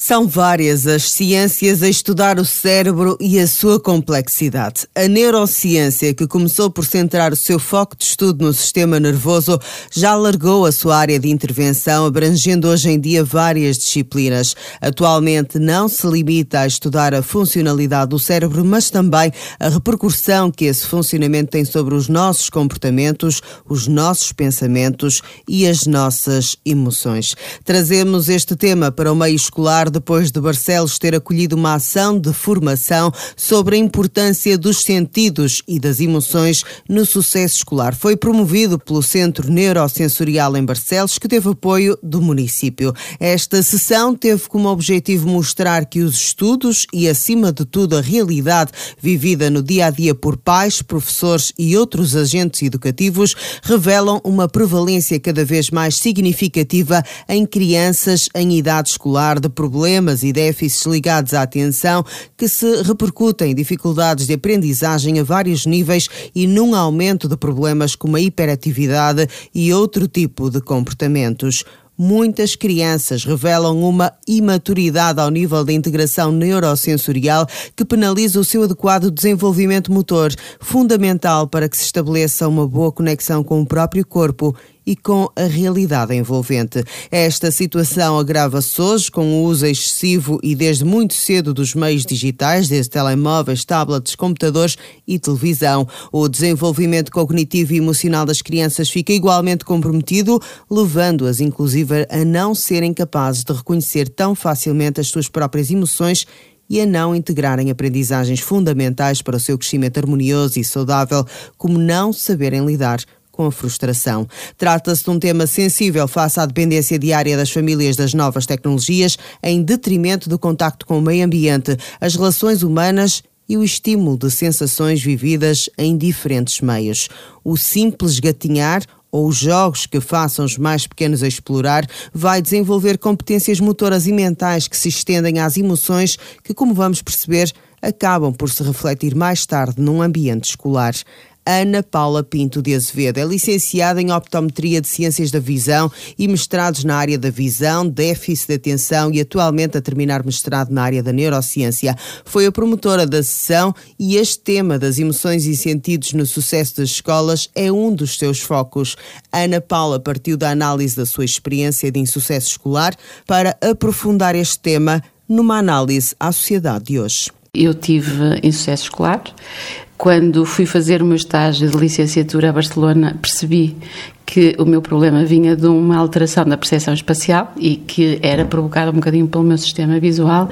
São várias as ciências a estudar o cérebro e a sua complexidade. A neurociência, que começou por centrar o seu foco de estudo no sistema nervoso, já alargou a sua área de intervenção, abrangendo hoje em dia várias disciplinas. Atualmente não se limita a estudar a funcionalidade do cérebro, mas também a repercussão que esse funcionamento tem sobre os nossos comportamentos, os nossos pensamentos e as nossas emoções. Trazemos este tema para o meio escolar depois de Barcelos ter acolhido uma ação de formação sobre a importância dos sentidos e das emoções no sucesso escolar. Foi promovido pelo Centro Neurosensorial em Barcelos, que teve apoio do município. Esta sessão teve como objetivo mostrar que os estudos e, acima de tudo, a realidade vivida no dia-a-dia por pais, professores e outros agentes educativos revelam uma prevalência cada vez mais significativa em crianças em idade escolar de problemas e déficits ligados à atenção que se repercutem em dificuldades de aprendizagem a vários níveis e num aumento de problemas como a hiperatividade e outro tipo de comportamentos. Muitas crianças revelam uma imaturidade ao nível da integração neurosensorial que penaliza o seu adequado desenvolvimento motor, fundamental para que se estabeleça uma boa conexão com o próprio corpo e com a realidade envolvente. Esta situação agrava-se hoje com o uso excessivo e desde muito cedo dos meios digitais, desde telemóveis, tablets, computadores e televisão. O desenvolvimento cognitivo e emocional das crianças fica igualmente comprometido, levando-as inclusive a não serem capazes de reconhecer tão facilmente as suas próprias emoções e a não integrarem aprendizagens fundamentais para o seu crescimento harmonioso e saudável, como não saberem lidar com a frustração. Trata-se de um tema sensível face à dependência diária das famílias das novas tecnologias, em detrimento do contacto com o meio ambiente, as relações humanas e o estímulo de sensações vividas em diferentes meios. O simples gatinhar ou os jogos que façam os mais pequenos a explorar, vai desenvolver competências motoras e mentais que se estendem às emoções que, como vamos perceber, acabam por se refletir mais tarde num ambiente escolar. Ana Paula Pinto de Azevedo é licenciada em Optometria de Ciências da Visão e mestrados na área da visão, déficit de atenção e atualmente a terminar mestrado na área da neurociência. Foi a promotora da sessão e este tema das emoções e sentidos no sucesso das escolas é um dos seus focos. Ana Paula partiu da análise da sua experiência de insucesso escolar para aprofundar este tema numa análise à sociedade de hoje. Eu tive insucesso escolar. Quando fui fazer o meu estágio de licenciatura a Barcelona, percebi que o meu problema vinha de uma alteração da percepção espacial e que era provocada um bocadinho pelo meu sistema visual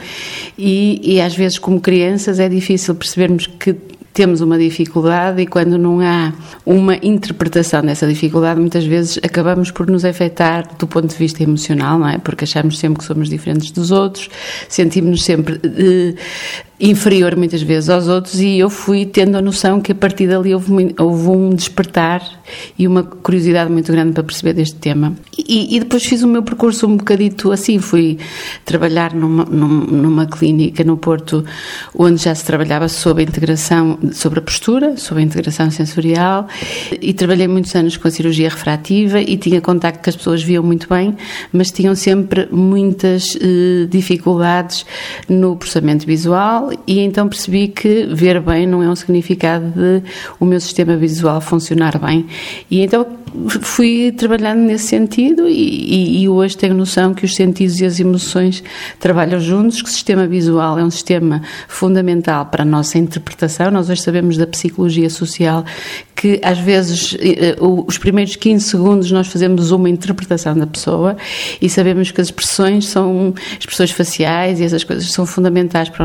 e às vezes como crianças é difícil percebermos que temos uma dificuldade e quando não há uma interpretação dessa dificuldade, muitas vezes acabamos por nos afetar do ponto de vista emocional, não é? Porque achamos sempre que somos diferentes dos outros, sentimos-nos sempre inferior muitas vezes aos outros e eu fui tendo a noção que a partir dali houve um despertar e uma curiosidade muito grande para perceber deste tema. E depois fiz o meu percurso um bocadito assim, fui trabalhar numa clínica no Porto onde já se trabalhava sobre a integração, sobre a postura, sobre a integração sensorial e trabalhei muitos anos com a cirurgia refrativa e tinha contacto que as pessoas viam muito bem, mas tinham sempre muitas dificuldades no processamento visual e então percebi que ver bem não é um significado de o meu sistema visual funcionar bem. E então fui trabalhando nesse sentido e hoje tenho noção que os sentidos e as emoções trabalham juntos, que o sistema visual é um sistema fundamental para a nossa interpretação. Nós hoje sabemos da psicologia social que às vezes os primeiros 15 segundos nós fazemos uma interpretação da pessoa e sabemos que as expressões são expressões faciais e essas coisas são fundamentais para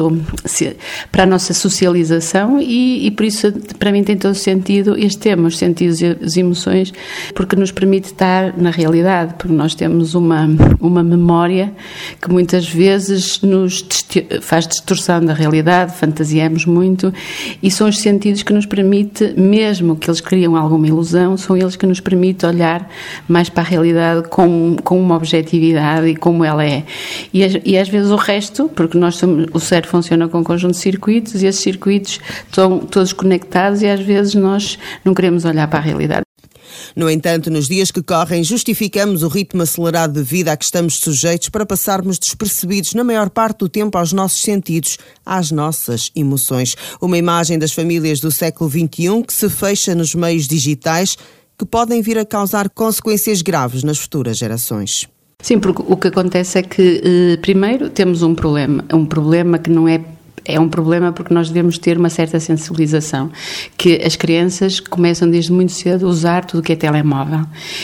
a nossa socialização e por isso para mim tem todo sentido este tema, os sentidos e as emoções, porque nos permite estar na realidade, porque nós temos uma memória que muitas vezes nos faz distorção da realidade, fantasiamos muito e são os sentidos que nos permite, mesmo que eles criam alguma ilusão, são eles que nos permitem olhar mais para a realidade com uma objetividade e como ela é. E às vezes o resto, porque o cérebro funciona com um conjunto de circuitos e esses circuitos estão todos conectados e às vezes nós não queremos olhar para a realidade. No entanto, nos dias que correm, justificamos o ritmo acelerado de vida a que estamos sujeitos para passarmos despercebidos na maior parte do tempo aos nossos sentidos, às nossas emoções. Uma imagem das famílias do século XXI que se fecha nos meios digitais, que podem vir a causar consequências graves nas futuras gerações. Sim, porque o que acontece é que, primeiro, temos um problema que não é um problema porque nós devemos ter uma certa sensibilização, que as crianças começam desde muito cedo a usar tudo o que é telemóvel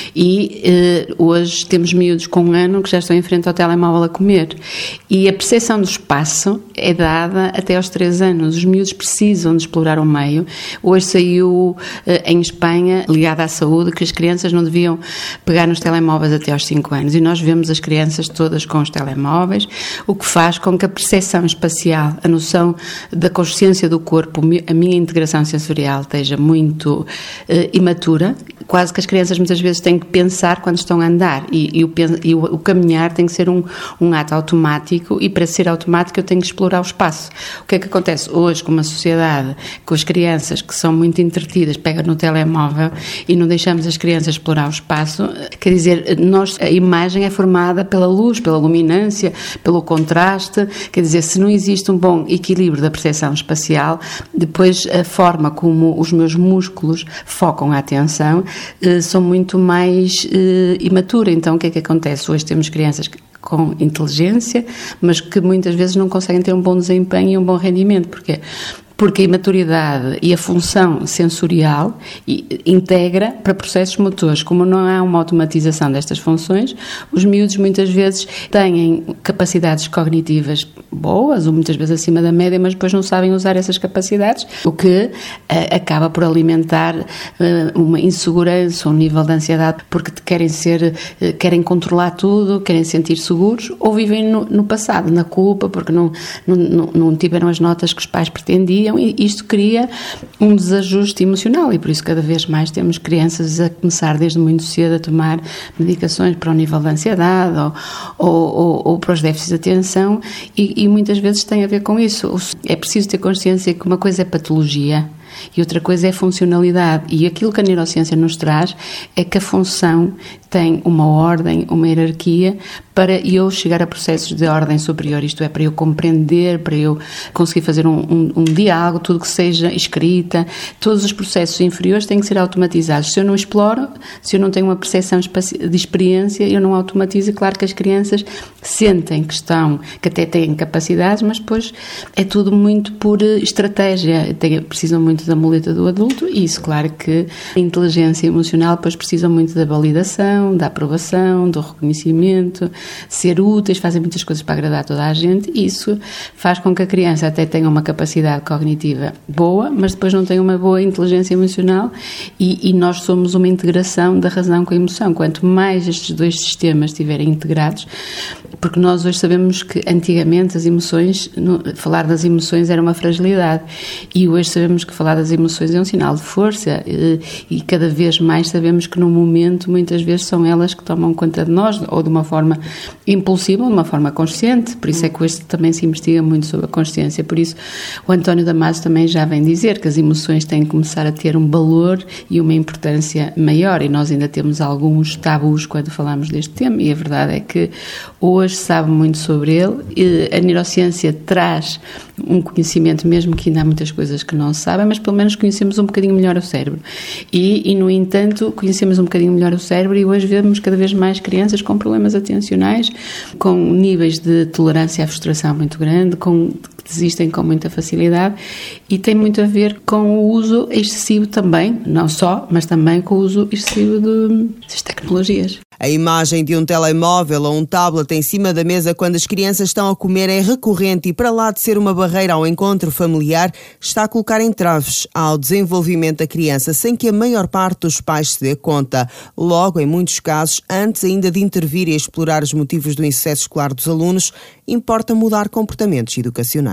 e hoje temos miúdos com 1 ano que já estão em frente ao telemóvel a comer e a percepção do espaço é dada até aos 3 anos. Os miúdos precisam de explorar o meio. Hoje saiu em Espanha, ligada à saúde, que as crianças não deviam pegar nos telemóveis até aos 5 anos e nós vemos as crianças todas com os telemóveis, o que faz com que a percepção espacial, a noção da consciência do corpo, a minha integração sensorial esteja muito imatura, quase que as crianças muitas vezes têm que pensar quando estão a andar e o caminhar tem que ser um ato automático e para ser automático eu tenho que explorar o espaço. O que é que acontece hoje com uma sociedade, com as crianças que são muito entretidas, pegam no telemóvel e não deixamos as crianças explorar o espaço? Quer dizer, a imagem é formada pela luz, pela luminância, pelo contraste, quer dizer, se não existe um bom equilíbrio da percepção espacial, depois a forma como os meus músculos focam a atenção são muito mais imatura. Então o que é que acontece? Hoje temos crianças com inteligência, mas que muitas vezes não conseguem ter um bom desempenho e um bom rendimento. Porquê? Porque a imaturidade e a função sensorial integra para processos motores. Como não há uma automatização destas funções, os miúdos muitas vezes têm capacidades cognitivas boas, ou muitas vezes acima da média, mas depois não sabem usar essas capacidades, o que acaba por alimentar uma insegurança, um nível de ansiedade, porque querem controlar tudo, querem sentir seguros, ou vivem no passado, na culpa, porque não tiveram as notas que os pais pretendiam, e isto cria um desajuste emocional e por isso cada vez mais temos crianças a começar desde muito cedo a tomar medicações para o nível de ansiedade ou para os déficits de atenção e muitas vezes tem a ver com isso. É preciso ter consciência que uma coisa é patologia e outra coisa é funcionalidade e aquilo que a neurociência nos traz é que a função tem uma ordem, uma hierarquia para eu chegar a processos de ordem superior, isto é, para eu compreender, para eu conseguir fazer um diálogo, tudo que seja escrita, todos os processos inferiores têm que ser automatizados. Se eu não exploro, se eu não tenho uma percepção de experiência, eu não automatizo. Claro que as crianças sentem que até têm capacidades, mas depois é tudo muito por estratégia, precisam muito da muleta do adulto e isso, claro que a inteligência emocional depois precisam muito da validação, da aprovação, do reconhecimento, ser úteis, fazem muitas coisas para agradar toda a gente e isso faz com que a criança até tenha uma capacidade cognitiva boa, mas depois não tenha uma boa inteligência emocional e nós somos uma integração da razão com a emoção. Quanto mais estes dois sistemas estiverem integrados, porque nós hoje sabemos que antigamente as emoções, falar das emoções era uma fragilidade e hoje sabemos que falar das emoções é um sinal de força e cada vez mais sabemos que no momento muitas vezes são elas que tomam conta de nós ou de uma forma impulsiva ou de uma forma consciente, por isso é que hoje também se investiga muito sobre a consciência, por isso o António Damasio também já vem dizer que as emoções têm que começar a ter um valor e uma importância maior e nós ainda temos alguns tabus quando falamos deste tema e a verdade é que hoje se sabe muito sobre ele e a neurociência traz um conhecimento, mesmo que ainda há muitas coisas que não se sabem, mas pelo menos conhecemos um bocadinho melhor o cérebro e no entanto conhecemos um bocadinho melhor o cérebro e hoje vemos cada vez mais crianças com problemas atencionais, com níveis de tolerância à frustração muito grande, que desistem com muita facilidade e tem muito a ver com o uso excessivo também, não só, mas também com o uso excessivo das tecnologias. A imagem de um telemóvel ou um tablet em cima da mesa quando as crianças estão a comer é recorrente e, para lá de ser uma barreira ao encontro familiar, está a colocar entraves ao desenvolvimento da criança sem que a maior parte dos pais se dê conta. Logo, em muitos casos, antes ainda de intervir e explorar os motivos do insucesso escolar dos alunos, importa mudar comportamentos educacionais.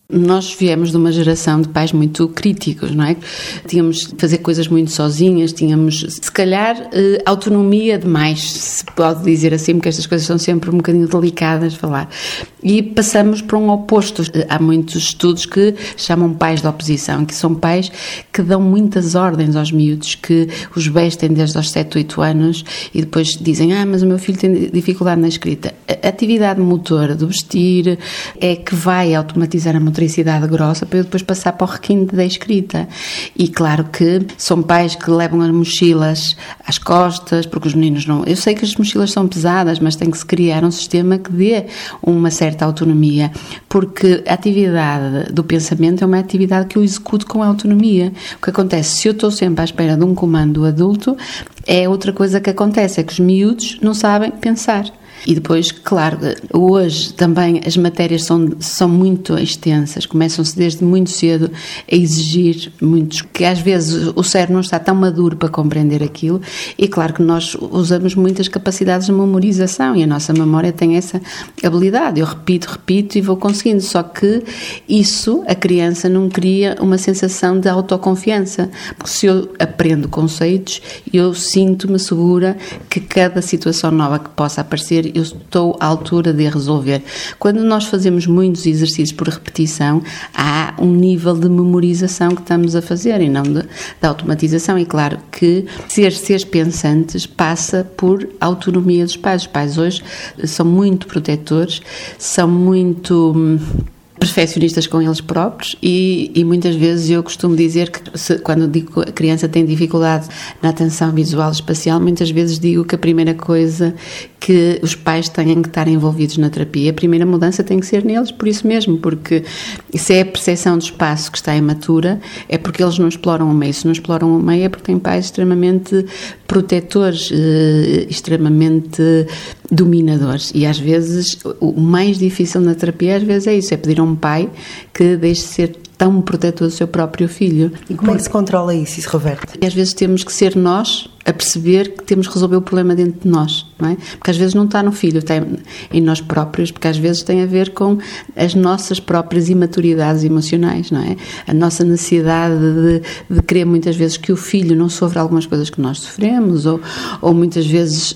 Nós viemos de uma geração de pais muito críticos, não é? Tínhamos de fazer coisas muito sozinhas, tínhamos, se calhar, autonomia demais, se pode dizer assim, porque estas coisas são sempre um bocadinho delicadas de falar. E passamos para um oposto. Há muitos estudos que chamam pais de oposição, que são pais que dão muitas ordens aos miúdos, que os vestem desde aos 7, 8 anos e depois dizem, mas o meu filho tem dificuldade na escrita. A atividade motora do vestir é que vai automatizar a motricidade grossa para eu depois passar para o requinte da escrita. E claro que são pais que levam as mochilas às costas, porque os meninos não... Eu sei que as mochilas são pesadas, mas tem que se criar um sistema que dê uma certa autonomia, porque a atividade do pensamento é uma atividade que eu executo com autonomia. O que acontece, se eu estou sempre à espera de um comando adulto, é outra coisa que acontece, é que os miúdos não sabem pensar. E depois, claro, hoje também as matérias são muito extensas, começam-se desde muito cedo a exigir muitos, que às vezes o cérebro não está tão maduro para compreender aquilo, e claro que nós usamos muitas capacidades de memorização e a nossa memória tem essa habilidade, eu repito e vou conseguindo, só que isso, a criança não cria uma sensação de autoconfiança, porque se eu aprendo conceitos, eu sinto-me segura que cada situação nova que possa aparecer eu estou à altura de resolver. Quando nós fazemos muitos exercícios por repetição, há um nível de memorização que estamos a fazer e não de automatização. E claro que seres pensantes passa por autonomia dos pais. Os pais hoje são muito protetores, são muito perfeccionistas com eles próprios e muitas vezes eu costumo dizer que quando digo que a criança tem dificuldade na atenção visual e espacial, muitas vezes digo que a primeira coisa que os pais têm que estar envolvidos na terapia, a primeira mudança tem que ser neles, por isso mesmo, porque se é a percepção do espaço que está imatura, é porque eles não exploram o meio. Se não exploram o meio é porque têm pais extremamente protetores, extremamente dominadores, e às vezes o mais difícil na terapia às vezes é isso, é pedir a um pai que deixe de ser tão protetor do seu próprio filho. E como é que se controla isso? Isso reverte? E às vezes temos que ser nós a perceber que temos que resolver o problema dentro de nós, não é? Porque às vezes não está no filho, está em nós próprios, porque às vezes tem a ver com as nossas próprias imaturidades emocionais, não é? A nossa necessidade de querer muitas vezes que o filho não sofra algumas coisas que nós sofremos, ou muitas vezes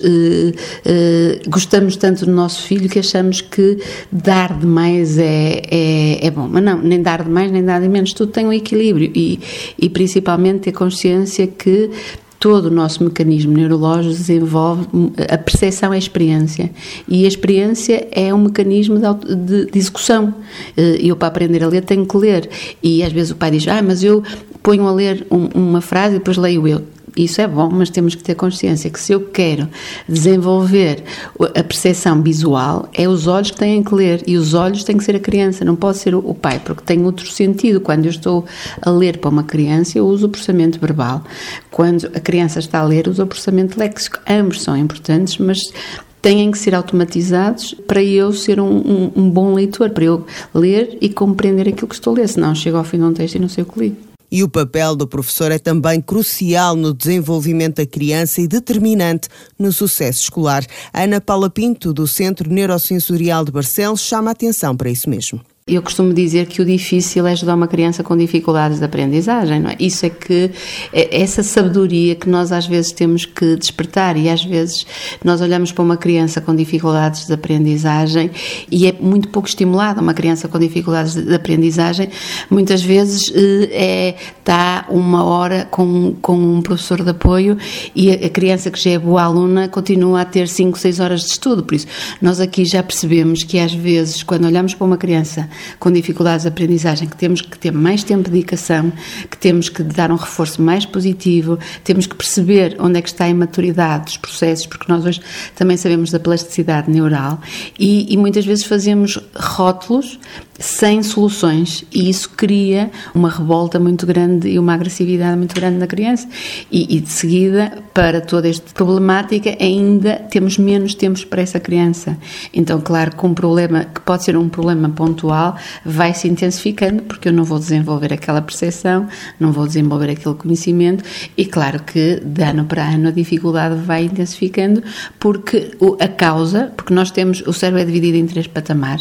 gostamos tanto do nosso filho que achamos que dar demais é bom, mas não, nem dar demais nem dar de menos, tudo tem um equilíbrio e principalmente ter consciência que todo o nosso mecanismo neurológico desenvolve a percepção, é a experiência. E a experiência é um mecanismo de execução. Eu, para aprender a ler, tenho que ler. E às vezes o pai diz, mas eu ponho a ler uma frase e depois leio eu. Isso é bom, mas temos que ter consciência que se eu quero desenvolver a percepção visual, é os olhos que têm que ler, e os olhos têm que ser a criança, não pode ser o pai, porque tem outro sentido. Quando eu estou a ler para uma criança, eu uso o processamento verbal. Quando a criança está a ler, uso o processamento léxico. Ambos são importantes, mas têm que ser automatizados para eu ser um bom leitor, para eu ler e compreender aquilo que estou a ler, senão chego ao fim de um texto e não sei o que li. E o papel do professor é também crucial no desenvolvimento da criança e determinante no sucesso escolar. A Ana Paula Pinto, do Centro Neurosensorial de Barcelos, chama a atenção para isso mesmo. Eu costumo dizer que o difícil é ajudar uma criança com dificuldades de aprendizagem, não é? Isso é que, essa sabedoria que nós às vezes temos que despertar, e às vezes nós olhamos para uma criança com dificuldades de aprendizagem e é muito pouco estimulada. Uma criança com dificuldades de aprendizagem muitas vezes está uma hora com um professor de apoio e a criança que já é boa aluna continua a ter 5, 6 horas de estudo. Por isso, nós aqui já percebemos que às vezes, quando olhamos para uma criança com dificuldades de aprendizagem, que temos que ter mais tempo de dedicação, que temos que dar um reforço mais positivo, temos que perceber onde é que está a imaturidade dos processos, porque nós hoje também sabemos da plasticidade neural e muitas vezes fazemos rótulos sem soluções e isso cria uma revolta muito grande e uma agressividade muito grande na criança e de seguida, para toda esta problemática, ainda temos menos tempo para essa criança. Então, claro que um problema que pode ser um problema pontual vai se intensificando, porque eu não vou desenvolver aquela percepção, não vou desenvolver aquele conhecimento e claro que de ano para ano a dificuldade vai intensificando porque nós temos, o cérebro é dividido em 3 patamares.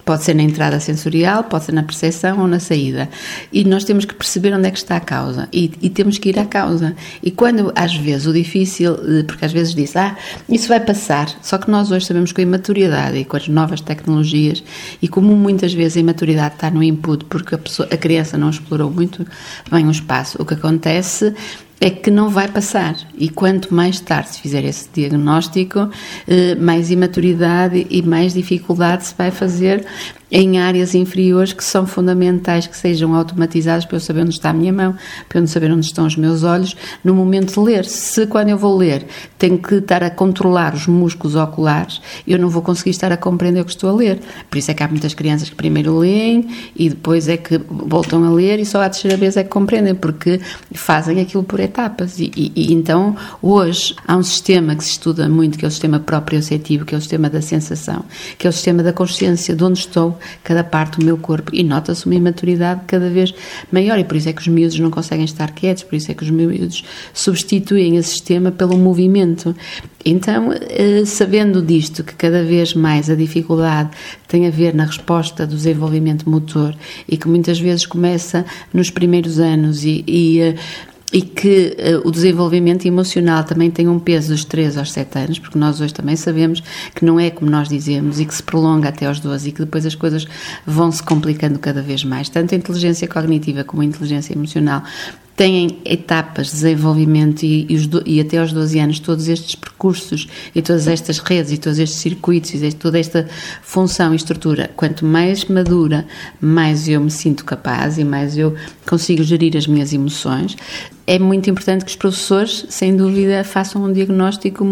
Pode ser na entrada sensorial, pode ser na percepção ou na saída. E nós temos que perceber onde é que está a causa e temos que ir à causa. E quando, às vezes, o difícil, porque às vezes diz, isso vai passar, só que nós hoje sabemos que a imaturidade e com as novas tecnologias, e como muitas vezes a imaturidade está no input, porque a criança não explorou muito bem o espaço, o que acontece é que não vai passar, e quanto mais tarde se fizer esse diagnóstico, mais imaturidade e mais dificuldade se vai fazer em áreas inferiores que são fundamentais que sejam automatizadas para eu saber onde está a minha mão, para eu saber onde estão os meus olhos, no momento de ler. Se quando eu vou ler tenho que estar a controlar os músculos oculares, eu não vou conseguir estar a compreender o que estou a ler. Por isso é que há muitas crianças que primeiro leem e depois é que voltam a ler e só à terceira vez é que compreendem, porque fazem aquilo por etapas. E então, hoje, há um sistema que se estuda muito, que é o sistema proprioceptivo, que é o sistema da sensação, que é o sistema da consciência de onde estou, cada parte do meu corpo, e nota-se uma imaturidade cada vez maior, e por isso é que os miúdos não conseguem estar quietos, por isso é que os miúdos substituem esse sistema pelo movimento. Então, sabendo disto, que cada vez mais a dificuldade tem a ver na resposta do desenvolvimento motor, e que muitas vezes começa nos primeiros anos e que o desenvolvimento emocional também tem um peso dos 3 aos 7 anos, porque nós hoje também sabemos que não é como nós dizemos e que se prolonga até aos 12 e que depois as coisas vão se complicando cada vez mais. Tanto a inteligência cognitiva como a inteligência emocional têm etapas de desenvolvimento e até aos 12 anos todos estes percursos e todas estas redes e todos estes circuitos e toda esta função e estrutura, quanto mais madura, mais eu me sinto capaz e mais eu consigo gerir as minhas emoções. É muito importante que os professores, sem dúvida, façam um diagnóstico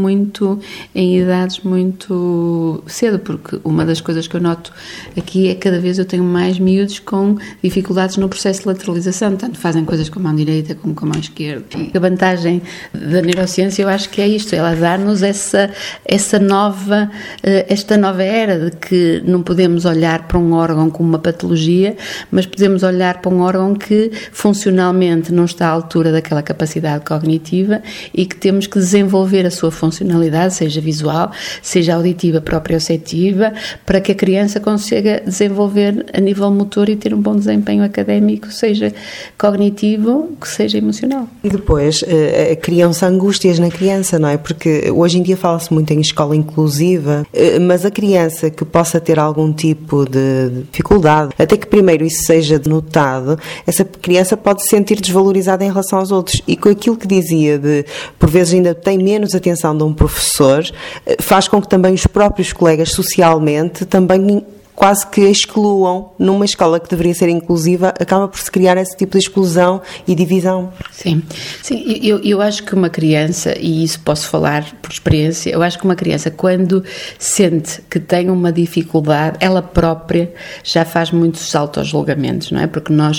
em idades muito cedo, porque uma das coisas que eu noto aqui é que cada vez eu tenho mais miúdos com dificuldades no processo de lateralização, tanto fazem coisas com a mão direita como com a mão esquerda. E a vantagem da neurociência, eu acho que é isto, ela dá-nos esta nova era de que não podemos olhar para um órgão como uma patologia, mas podemos olhar para um órgão que funcionalmente não está à altura daquela capacidade cognitiva e que temos que desenvolver a sua funcionalidade, seja visual, seja auditiva, proprioceptiva, para que a criança consiga desenvolver a nível motor e ter um bom desempenho académico, seja cognitivo, que seja emocional. E depois criam-se angústias na criança, não é? Porque hoje em dia fala-se muito em escola inclusiva, mas a criança que possa ter algum tipo de dificuldade, até que primeiro isso seja notado, essa criança pode se sentir desvalorizada em relação aos outros, e com aquilo que dizia de, por vezes ainda tem menos atenção de um professor, faz com que também os próprios colegas socialmente também quase que excluam. Numa escola que deveria ser inclusiva, acaba por se criar esse tipo de exclusão e divisão. Sim, eu acho que uma criança, e isso posso falar por experiência, eu acho que uma criança, quando sente que tem uma dificuldade, ela própria já faz muitos autojulgamentos, não é? Porque nós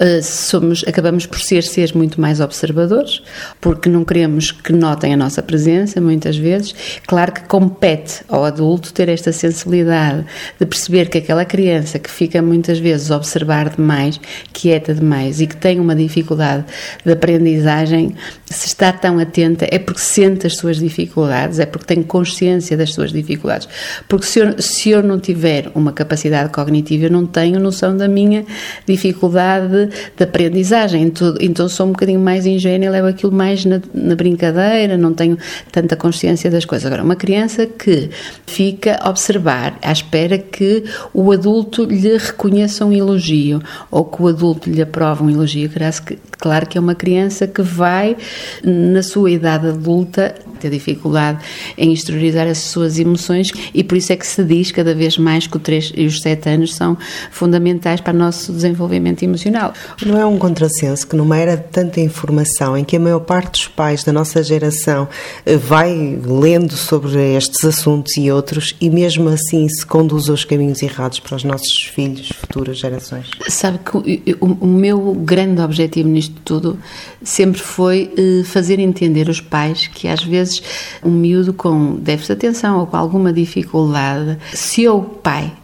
acabamos por ser seres muito mais observadores, porque não queremos que notem a nossa presença, muitas vezes. Claro que compete ao adulto ter esta sensibilidade de perceber que aquela criança que fica muitas vezes a observar demais, quieta demais e que tem uma dificuldade de aprendizagem, se está tão atenta é porque sente as suas dificuldades, é porque tem consciência das suas dificuldades. Porque se eu não tiver uma capacidade cognitiva, eu não tenho noção da minha dificuldade de aprendizagem, então sou um bocadinho mais ingênua, levo aquilo mais na brincadeira, não tenho tanta consciência das coisas. Agora, uma criança que fica a observar, à espera que o adulto lhe reconheça um elogio ou que o adulto lhe aprove um elogio, claro que é uma criança que vai, na sua idade adulta, ter dificuldade em exteriorizar as suas emoções, e por isso é que se diz cada vez mais que os 3 e os 7 anos são fundamentais para o nosso desenvolvimento emocional. Não é um contrassenso que numa era de tanta informação, em que a maior parte dos pais da nossa geração vai lendo sobre estes assuntos e outros, e mesmo assim se conduz aos caminhos errados para os nossos filhos, futuras gerações? Sabe que o meu grande objetivo nisto tudo sempre foi fazer entender aos pais que às vezes um miúdo com déficit de atenção ou com alguma dificuldade, se eu, pai, não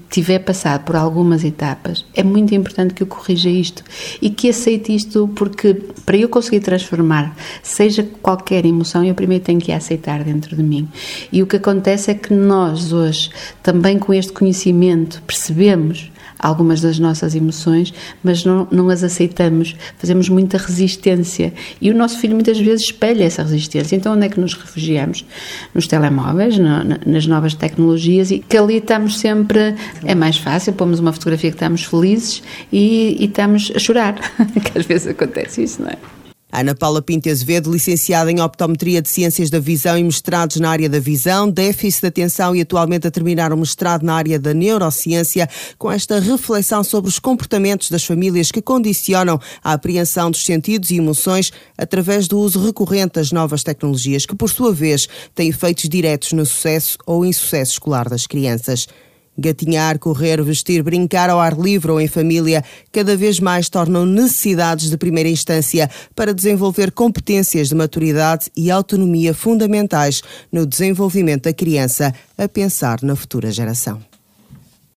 tiver passado por algumas etapas, é muito importante que eu corrija isto e que aceite isto, porque para eu conseguir transformar, seja qualquer emoção, eu primeiro tenho que a aceitar dentro de mim. E o que acontece é que nós hoje, também com este conhecimento, percebemos algumas das nossas emoções, mas não as aceitamos, fazemos muita resistência e o nosso filho muitas vezes espelha essa resistência. Então onde é que nos refugiamos? Nos telemóveis, nas novas tecnologias, e que ali estamos sempre, é mais fácil, pomos uma fotografia que estamos felizes e estamos a chorar, que às vezes acontece isso, não é? Ana Paula Pinto Azevedo, licenciada em Optometria de Ciências da Visão e mestrados na área da visão, déficit de atenção e atualmente a terminar um mestrado na área da neurociência, com esta reflexão sobre os comportamentos das famílias que condicionam a apreensão dos sentidos e emoções através do uso recorrente das novas tecnologias, que por sua vez têm efeitos diretos no sucesso ou insucesso escolar das crianças. Gatinhar, correr, vestir, brincar ao ar livre ou em família cada vez mais tornam necessidades de primeira instância para desenvolver competências de maturidade e autonomia fundamentais no desenvolvimento da criança a pensar na futura geração.